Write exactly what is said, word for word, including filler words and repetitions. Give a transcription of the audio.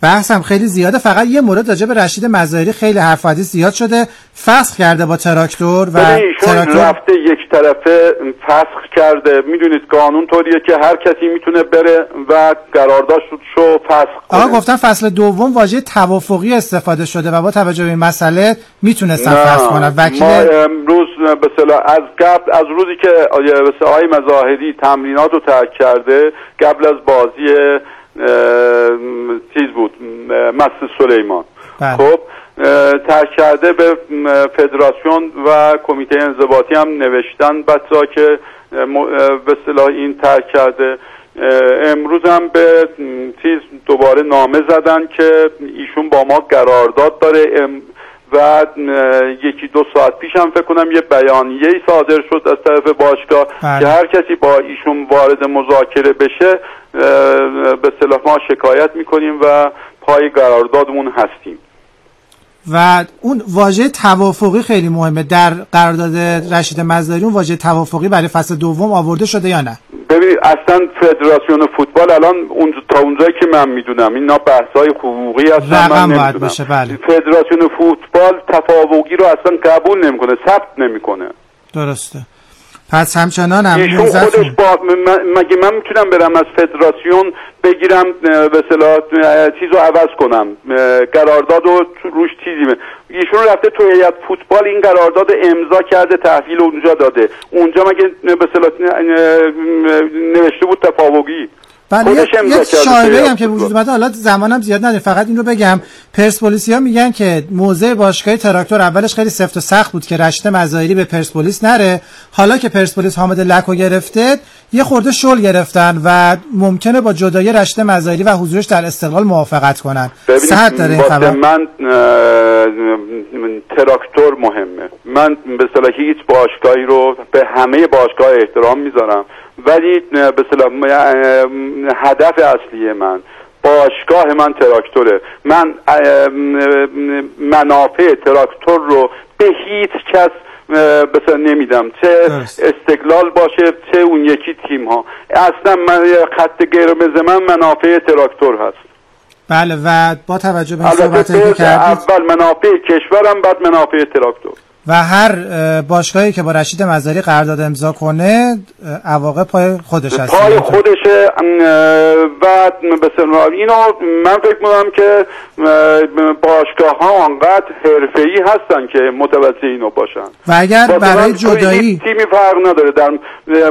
بحثم خیلی زیاده. فقط یه مورد راجع به رشید مظاهری خیلی حرف و حدیث زیاد شده، فسخ کرده با تراکتور و تراکتور رفته یک طرفه فسخ کرده. میدونید قانون طوریه که هر کسی میتونه بره و قراردادشو فسخ کنه. آقا گفتن فصل دوم واژه توافقی استفاده شده و با توجه به این مسئله میتونستن فسخ کنن. وکیل ما امروز به اصطلاح از قبل از روزی که آقای مظاهری تمرینات رو ترک کرده، قبل از بازی چیز بود مسجد سلیمان، خب ترک کرده، به فدراسیون و کمیته انضباطی هم نوشتن بچه‌ها که به اصطلاح این ترک کرده. امروز هم به چیز دوباره نامه زدن که ایشون با ما قرارداد داره و یکی دو ساعت پیش هم فکر کنم یه بیانیه‌ای صادر شد از طرف باشگاه بله. که هر کسی با ایشون وارد مذاکره بشه به اصطلاح ما شکایت میکنیم و پای قراردادمون هستیم. و اون واژه توافقی خیلی مهمه. در قرارداد رشید مظاهری اون واژه توافقی برای فصل دوم آورده شده یا نه؟ ببینید اصلا فدراسیون فوتبال الان اون تا اونجایی که من میدونم اینا بحث‌های حقوقی هستن، رقم من باید باشه. بله. فدراسیون فوتبال تفاوقی رو اصلا قبول نمیکنه، ثبت نمیکنه. درسته. پس همچنان هم ایشون خودش با مگه من میتونم برم از فدراسیون بگیرم به اصطلاح چیزو عوض کنم، قراردادو روش چیزی؟ ایشون رفته تو هیئت فوتبال این قرارداد امضا کرده، تحویل اونجا داده. اونجا مگه به اصطلاح نوشته بود تفاوقی؟ بله. یه شایعه هم که وجود اومده، حالا زمانم زیاد نداره، فقط این رو بگم پرسپولیسیا میگن که موضع باشگاه تراکتور اولش خیلی سفت و سخت بود که رشید مظاهری به پرسپولیس نره. حالا که پرسپولیس حامد لکو گرفته یه خورده شل گرفتن و ممکنه با جدایی رشید مظاهری و حضورش در استقلال موافقت کنن. صحت داره این خبر؟ من تراکتور مهمه. من به اصطلاح هیچ باشگاهی رو به همه باشگاه احترام میذارم، ولی به اصطلاح هدف اصلی من باشگاه من تراکتوره. من منافع تراکتور رو به هیچ کس بسیار نمیدم، چه استقلال باشه چه اون یکی تیم ها. اصلا من خط قرمز من منافع تراکتور هست. بله. و با توجه به صحبتی که کردید اول منافع کشورم بعد منافع تراکتور. و هر باشگاهی که با رشید مظاهری قرارداد امضا کنه عواقب پای خودش هست، پای خودشه. و مثلا اینو من فکر می‌کنم که باشگاه ها انقدر حرفه‌ای هستن که متوجه اینو باشن. و اگر برای جدایی تیمی فرق نداره، در